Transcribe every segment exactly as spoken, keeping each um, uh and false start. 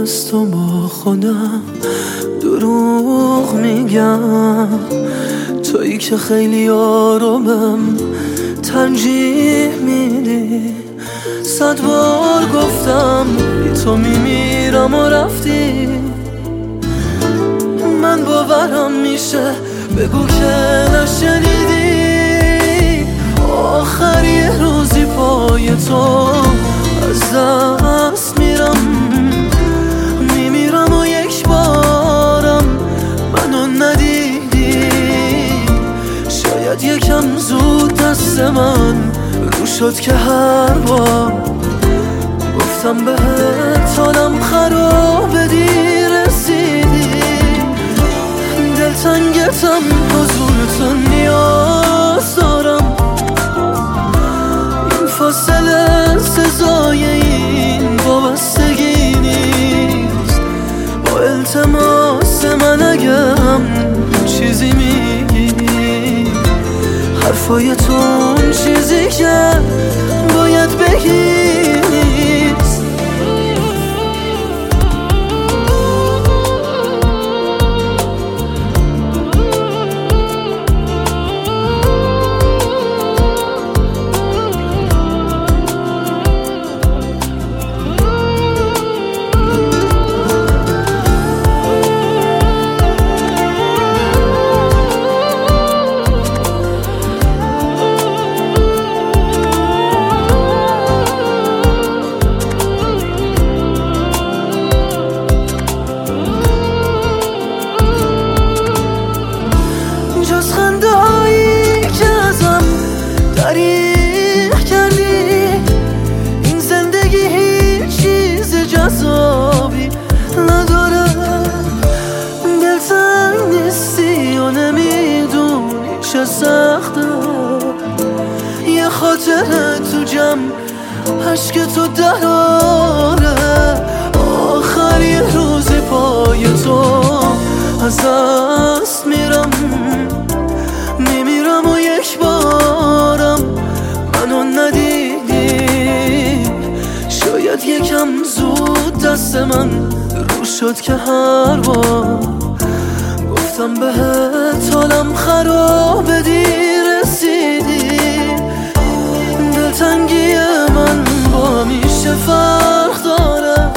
از تو با خودم دروغ میگم، تویی که خیلی آرومم ترجیح میدی. صد بار گفتم بی تو میمیرم و رفتی، من باورم میشه بگو که نشنیدی. آخر یه روزی پای تو از دست میرم، میمیرم و یک بارم منو ندیدی. شاید یکم زود دست من رو شد که هر بار گفتم بهت حالم خرابه دیر رسیدی. دلتنگتم حضور تو نیاز دارم، این فاصله سزای این وابستگی نیست. با التماس من اگم چیزی میگی، حرفای تو اون چیزی که باید بگی نیست. جز خنده هایی که ازم دریغ کردی، این زندگی هیچ چیز جذابی نداره. دلتنگ نیستی و نمیدونی چه سخته، یه خاطره تو جمع عشق تو دراره. آخر یه روزی پای تو از دست میرم، میمیرم و یک بارم منو ندیدی. شاید یکم زود دست من رو شد که هر بار گفتم بهت حالم خرابه دیر رسیدی. دلتنگی من با همیشه فرق داره،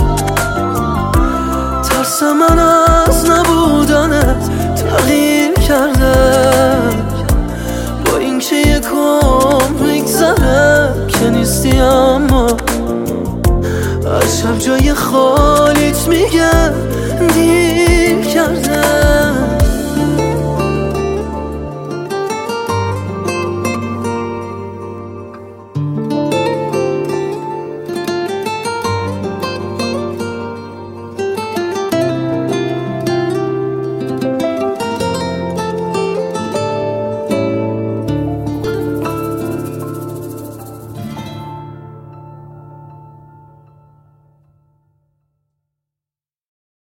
ترس من از نبودنت تغییر کرده. با اینکه یک عمر میگذره که نیستی، اما از شب جای خالیت میگه دیر کرده.